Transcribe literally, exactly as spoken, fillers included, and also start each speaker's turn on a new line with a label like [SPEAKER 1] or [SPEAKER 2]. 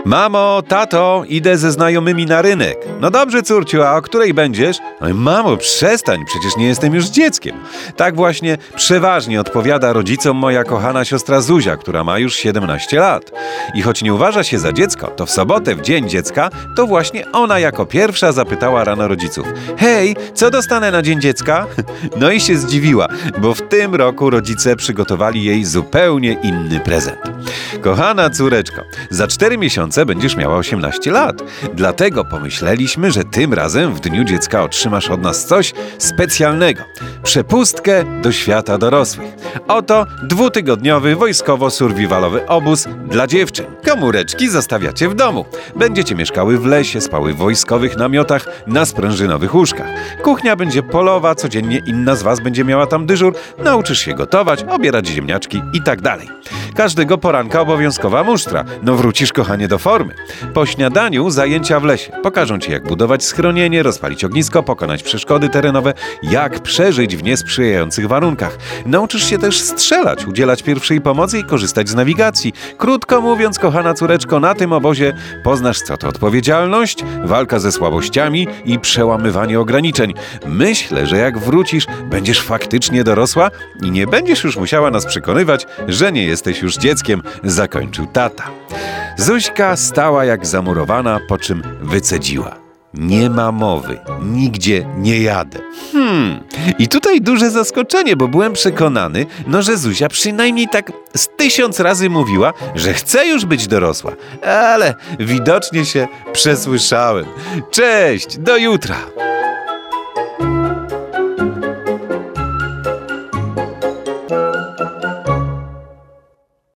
[SPEAKER 1] Mamo, tato, idę ze znajomymi na rynek. No dobrze, córciu, a o której będziesz? Oj, mamo, przestań, przecież nie jestem już dzieckiem. Tak właśnie przeważnie odpowiada rodzicom moja kochana siostra Zuzia, która ma już siedemnaście lat. I choć nie uważa się za dziecko, to w sobotę, w Dzień Dziecka, to właśnie ona jako pierwsza zapytała rano rodziców: hej, co dostanę na Dzień Dziecka? No i się zdziwiła, bo w tym roku rodzice przygotowali jej zupełnie inny prezent. Kochana córeczko, za cztery miesiące będziesz miała osiemnaście lat. Dlatego pomyśleliśmy, że tym razem w Dniu Dziecka otrzymasz od nas coś specjalnego. Przepustkę do świata dorosłych. Oto dwutygodniowy wojskowo-survivalowy obóz dla dziewczyn. Komóreczki zostawiacie w domu. Będziecie mieszkały w lesie, spały w wojskowych namiotach na sprężynowych łóżkach. Kuchnia będzie polowa, codziennie inna z was będzie miała tam dyżur. Nauczysz się gotować, obierać ziemniaczki i tak dalej. Każdego poranka obowiązkowa musztra. No wrócisz, kochanie, do formy. Po śniadaniu zajęcia w lesie. Pokażą ci, jak budować schronienie, rozpalić ognisko, pokonać przeszkody terenowe, jak przeżyć w niesprzyjających warunkach. Nauczysz się też strzelać, udzielać pierwszej pomocy i korzystać z nawigacji. Krótko mówiąc, kochana córeczko, na tym obozie poznasz, co to odpowiedzialność, walka ze słabościami i przełamywanie ograniczeń. Myślę, że jak wrócisz, będziesz faktycznie dorosła i nie będziesz już musiała nas przekonywać, że nie jesteś już dzieckiem, zakończył tata. Zuśka stała jak zamurowana, po czym wycedziła: nie ma mowy, nigdzie nie jadę. Hmm, i tutaj duże zaskoczenie, bo byłem przekonany, no że Zuzia przynajmniej tak z tysiąc razy mówiła, że chce już być dorosła. Ale widocznie się przesłyszałem. Cześć, do jutra.